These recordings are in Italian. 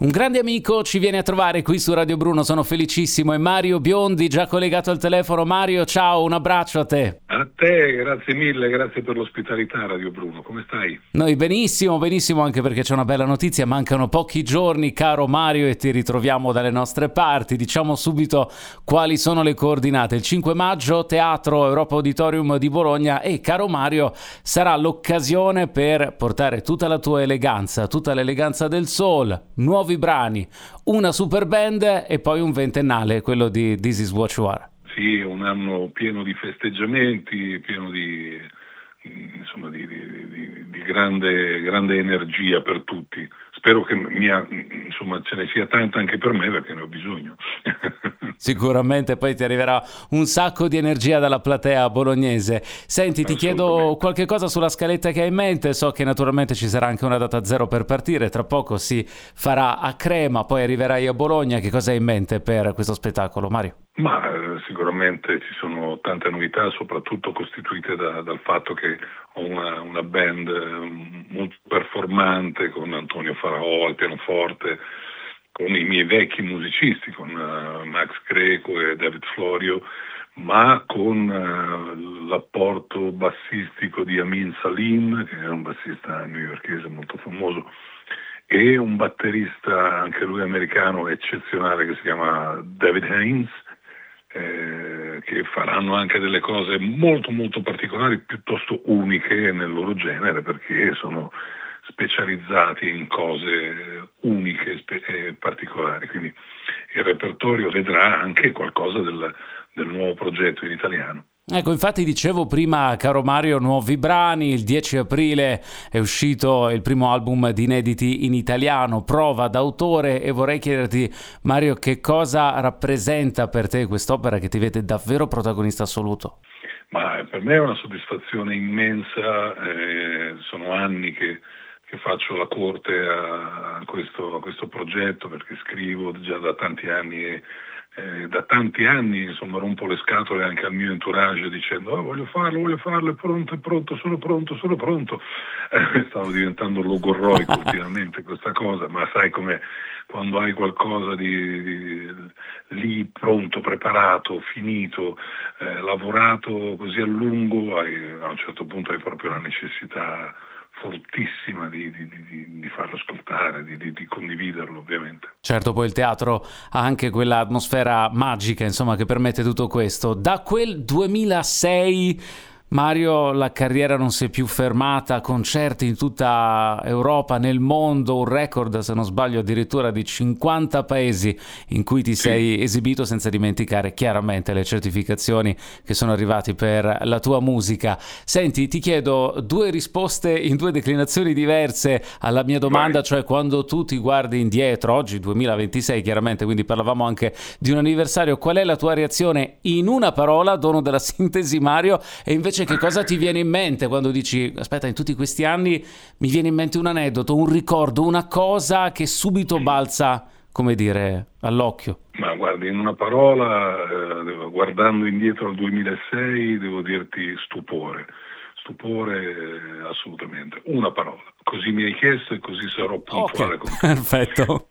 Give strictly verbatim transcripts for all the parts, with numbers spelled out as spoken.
Un grande amico ci viene a trovare qui su Radio Bruno, sono felicissimo, è Mario Biondi, già collegato al telefono. Mario, ciao, un abbraccio a te. A te, grazie mille, grazie per l'ospitalità Radio Bruno, come stai? Noi benissimo, benissimo, anche perché c'è una bella notizia, mancano pochi giorni, caro Mario, e ti ritroviamo dalle nostre parti. Diciamo subito quali sono le coordinate. Il cinque maggio, Teatro Europa Auditorium di Bologna, e caro Mario, sarà l'occasione per portare tutta la tua eleganza, tutta l'eleganza del soul, nuovi brani, una super band e poi un ventennale, quello di This Is What You Are. Sì, un anno pieno di festeggiamenti, pieno di, insomma, di, di, di, di grande, grande energia per tutti. Spero che mia, insomma, ce ne sia tanta anche per me, perché ne ho bisogno. Sicuramente poi ti arriverà un sacco di energia dalla platea bolognese. Senti, ti chiedo qualche cosa sulla scaletta che hai in mente. So che naturalmente ci sarà anche una data zero per partire, tra poco si farà a Crema, poi arriverai a Bologna. Che cosa hai in mente per questo spettacolo, Mario? Ma eh, sicuramente ci sono tante novità, soprattutto costituite da, dal fatto che ho una, una band eh, molto performante con Antonio Faraò al pianoforte, con i miei vecchi musicisti, con uh, Max Greco e David Florio, ma con uh, l'apporto bassistico di Amin Salim, che è un bassista newyorkese molto famoso, e un batterista, anche lui americano, eccezionale, che si chiama David Haynes, eh, che faranno anche delle cose molto molto particolari, piuttosto uniche nel loro genere, perché sono specializzati in cose uniche e particolari. Quindi il repertorio vedrà anche qualcosa del, del nuovo progetto in italiano. Ecco, infatti dicevo prima, caro Mario, nuovi brani. Il dieci aprile è uscito il primo album di inediti in italiano, Prova d'autore, e vorrei chiederti, Mario, che cosa rappresenta per te quest'opera che ti vede davvero protagonista assoluto? Ma per me è una soddisfazione immensa, eh, sono anni che che faccio la corte a questo, a questo progetto, perché scrivo già da tanti anni e eh, da tanti anni insomma rompo le scatole anche al mio entourage dicendo oh, voglio farlo, voglio farlo, è pronto, è pronto, sono pronto, sono pronto. Eh, stavo diventando logorroico ultimamente questa cosa, ma sai com'è, quando hai qualcosa di, di lì pronto, preparato, finito, eh, lavorato così a lungo, hai, a un certo punto hai proprio la necessità fortissima di, di, di, di farlo ascoltare, di, di, di condividerlo, ovviamente. Certo, poi il teatro ha anche quell'atmosfera magica, insomma, che permette tutto questo. Da quel duemilasei, Mario, la carriera non si è più fermata, concerti in tutta Europa, nel mondo, un record, se non sbaglio, addirittura di cinquanta paesi in cui ti sì. sei esibito, senza dimenticare chiaramente le certificazioni che sono arrivate per la tua musica. Senti, ti chiedo due risposte in due declinazioni diverse alla mia domanda, Vai. Cioè quando tu ti guardi indietro, oggi duemilaventisei chiaramente, quindi parlavamo anche di un anniversario, qual è la tua reazione in una parola, dono della sintesi, Mario, e invece che cosa ti viene in mente quando dici aspetta, in tutti questi anni mi viene in mente un aneddoto, un ricordo, una cosa che subito balza, come dire, all'occhio? Ma guardi, in una parola, eh, guardando indietro al duemilasei, devo dirti stupore. Stupore eh, assolutamente. Una parola. Così mi hai chiesto e così sarò puntuale. Okay, con te. Perfetto.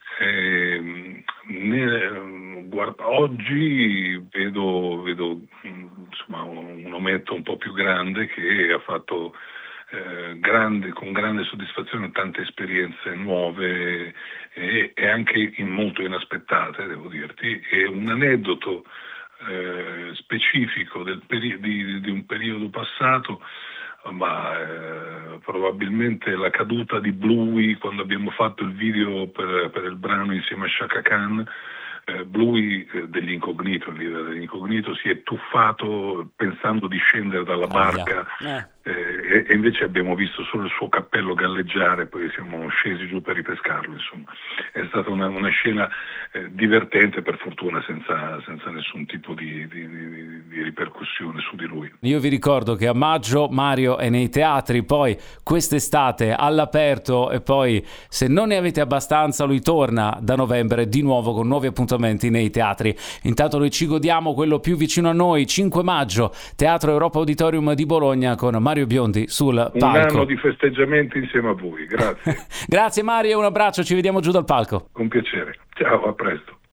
Eh, ne, guarda, oggi vedo, vedo insomma, un, un ometto un po' più grande che ha fatto eh, grande, con grande soddisfazione tante esperienze nuove e, e anche in molto inaspettate, devo dirti, e un aneddoto eh, specifico del peri- di, di un periodo passato, ma eh, probabilmente la caduta di Bluey quando abbiamo fatto il video per, per il brano insieme a Chaka Khan. eh, Bluey eh, degli Incognito, il leader degli Incognito, si è tuffato pensando di scendere dalla barca eh. Eh, e, e invece abbiamo visto solo il suo cappello galleggiare, poi siamo scesi giù per ripescarlo, insomma. È stata una, una scena eh, divertente, per fortuna senza, senza nessun tipo di, di, di, di ripercussione su di lui. Io vi ricordo che a maggio Mario è nei teatri, poi quest'estate all'aperto, e poi se non ne avete abbastanza lui torna da novembre di nuovo con nuovi appuntamenti nei teatri. Intanto noi ci godiamo quello più vicino a noi, cinque maggio, Teatro Europa Auditorium di Bologna con Mario Biondi sul palco. Un anno di festeggiamenti insieme a voi, grazie. Grazie Mario, un abbraccio, ci vediamo giù dal palco. Con piacere, ciao, a presto.